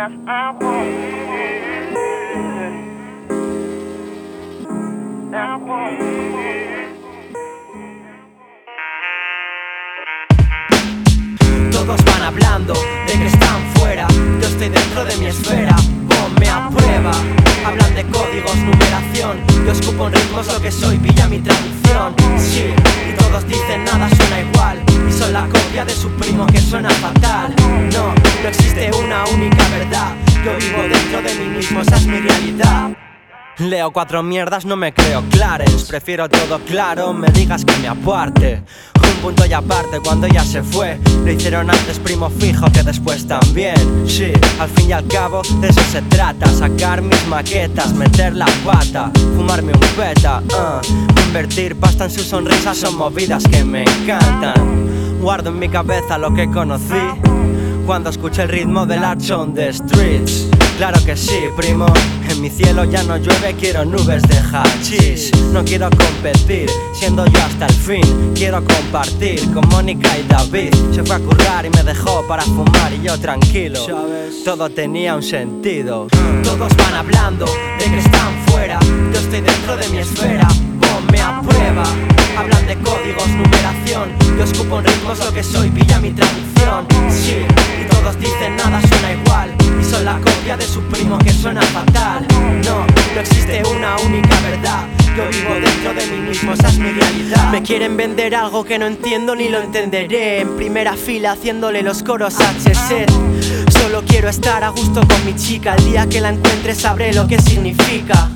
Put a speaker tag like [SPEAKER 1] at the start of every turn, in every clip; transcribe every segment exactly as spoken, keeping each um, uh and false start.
[SPEAKER 1] Todos van hablando de que están fuera, yo estoy dentro de mi esfera. Ponme a prueba, hablan de códigos, numeración. Yo escupo en ritmos lo que soy, pilla mi tradición. Sí, y todos dicen nada suena igual, y son la copia de su primo que suena fatal. No, no existe una única verdad, yo vivo dentro de mí mismo, esa es mi realidad. Leo cuatro mierdas, no me creo Clarence, prefiero todo claro, me digas que me aparte. Un punto y aparte cuando ya se fue, lo hicieron antes primo fijo que después también. Sí, al fin y al cabo de eso se trata, sacar mis maquetas, meter la pata, fumarme un peta, uh. Invertir pasta en sus sonrisas son movidas que me encantan. Guardo en mi cabeza lo que conocí cuando escuché el ritmo del Arch on the Streets. Claro que sí, primo, en mi cielo ya no llueve, quiero nubes de hachís. No quiero competir, siendo yo hasta el fin. Quiero compartir con Mónica y David. Se fue a currar y me dejó para fumar y yo tranquilo. Todo tenía un sentido. Todos van hablando de que están fuera, yo estoy dentro de mi esfera. Ponme a prueba, hablan de códigos, numeración. Yo escupo en ritmos lo que soy, pilla mi tradición. Sí, y todos dicen nada suena igual, y son la copia de su primo que suena fatal. No, no existe una única verdad, yo vivo dentro de mí mismo, esa es mi realidad. Me quieren vender algo que no entiendo ni lo entenderé. En primera fila haciéndole los coros a H-Set. Solo quiero estar a gusto con mi chica, el día que la encuentre sabré lo que significa.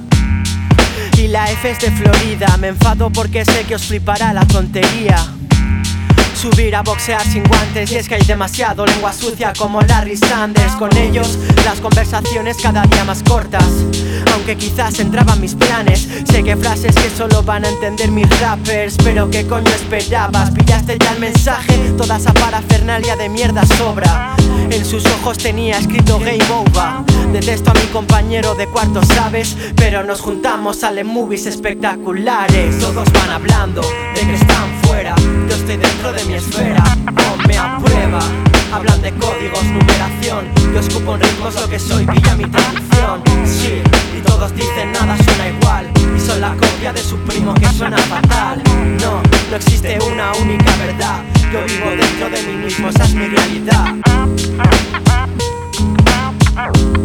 [SPEAKER 1] Y la F es de Florida, me enfado porque sé que os flipará la tontería. Subir a boxear sin guantes, y es que hay demasiado lengua sucia como Larry Sanders. Con ellos las conversaciones cada día más cortas, aunque quizás entraban mis planes. Sé que frases que solo van a entender mis rappers, pero ¿qué coño esperabas? ¿Pillaste ya el mensaje? Toda esa parafernalia de mierda sobra. En sus ojos tenía escrito Game Over. Detesto a mi compañero de cuarto, ¿sabes? Pero nos juntamos, salen movies espectaculares. Todos van hablando de que están fuera, yo estoy dentro de mi esfera. Ponme a prueba, hablan de códigos, numeración. Yo escupo en ritmos lo que soy, pilla mi tradición. Sí, y todos dicen nada suena igual, y son la copia de su primo que suena fatal. No, no existe una única verdad, yo vivo dentro de mí mismo, esa es mi realidad.